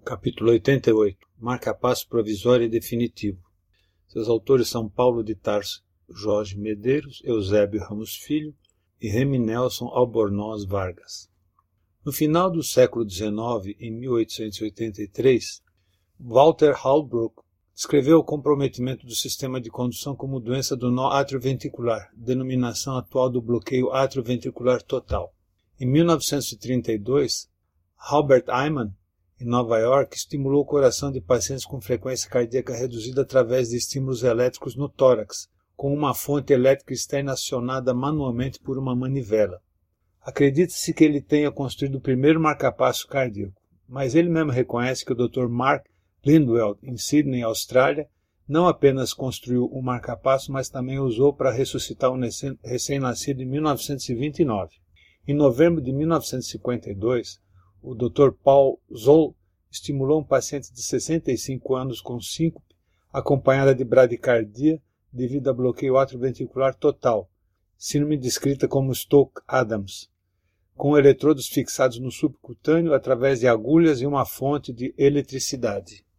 Capítulo 88. Marca-passo provisório e definitivo. Seus autores são Paulo de Tarso, Jorge Medeiros, Eusébio Ramos Filho e Remy Nelson Albornoz Vargas. No final do século XIX, em 1883, Walter Holbrook descreveu o comprometimento do sistema de condução como doença do nó atrioventricular, denominação atual do bloqueio atrioventricular total. Em 1932, Albert Einman, em Nova York, estimulou o coração de pacientes com frequência cardíaca reduzida através de estímulos elétricos no tórax, com uma fonte elétrica externa acionada manualmente por uma manivela. Acredita-se que ele tenha construído o primeiro marca-passo cardíaco, mas ele mesmo reconhece que o Dr. Mark Lindwall, em Sydney, Austrália, não apenas construiu o marca-passo, mas também usou para ressuscitar um recém-nascido em 1929. Em novembro de 1952, o Dr. Paul Zoll estimulou um paciente de 65 anos com síncope, acompanhada de bradicardia devido a bloqueio atrioventricular total, síndrome descrita como Stokes-Adams, com eletrodos fixados no subcutâneo através de agulhas e uma fonte de eletricidade.